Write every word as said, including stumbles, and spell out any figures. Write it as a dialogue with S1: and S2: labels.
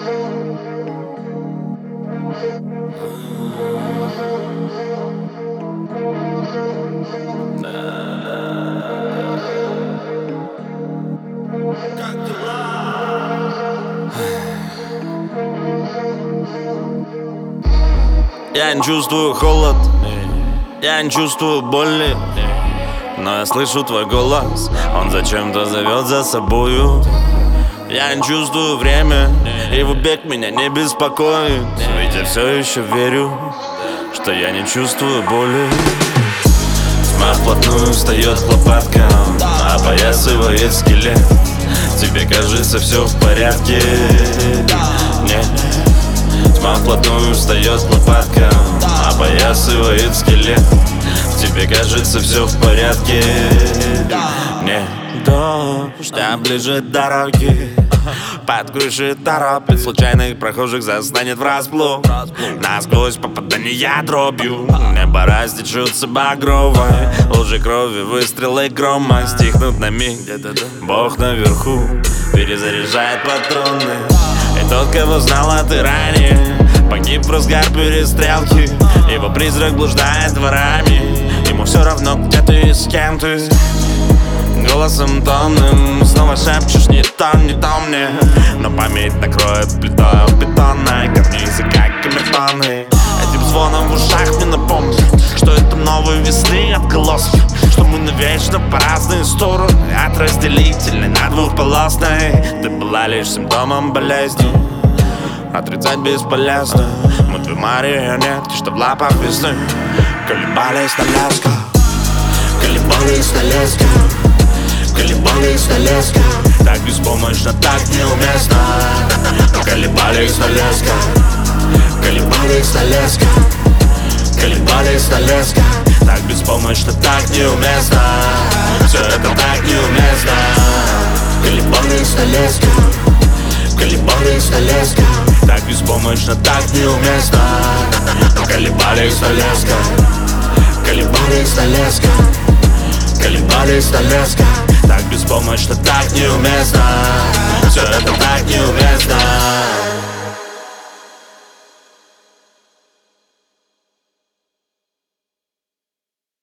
S1: Я не чувствую холод, я не чувствую боли, но я слышу твой голос, он зачем-то зовет за собою. Я не чувствую время, его бег меня не беспокоит, ведь я все еще верю, что я не чувствую боли. Тьма вплотную встает к лопаткам, опоясывает скелет. Тебе кажется все в порядке? Нет. Тьма вплотную встает к лопаткам, опоясывает скелет. Тебе кажется все в порядке? Нет. Дождь, а ближе дороги, под крышей торопит случайных прохожих, застанет врасплох. Насквозь попадание дробью, небо растечется багровой лужи крови, выстрелы грома стихнут на миг. Бог наверху перезаряжает патроны, и тот, кого знала ты ранее, погиб в разгар перестрелки. Его призрак блуждает дворами, ему все равно, где ты и с кем ты. Голосом томным снова шепчешь: не то, не то мне. Но память накроет плитой бетонной карнизы, как камертоны. Этим звоном в ушах мне напомнит, что это новой весны отголоски, что мы навечно по разные стороны от разделительной на двухполосной. Ты была лишь симптомом болезни, отрицать бесполезно. Мы две марионетки, что в лапах весны колебались на лесках, колебались на лесках, колебались на лесках. Так беспомощно, так неуместно. Колебались на лесках, колебались на лесках, колебались на лесках. Так беспомощно, так неуместно. Все это так неуместно. Колебались на лесках, колебались на лесках. Так беспомощно, так неуместно. Колебались на лесках, колебались на лесках, колебались на лесках. Так беспомощно, так неуместно. Все это так неуместно.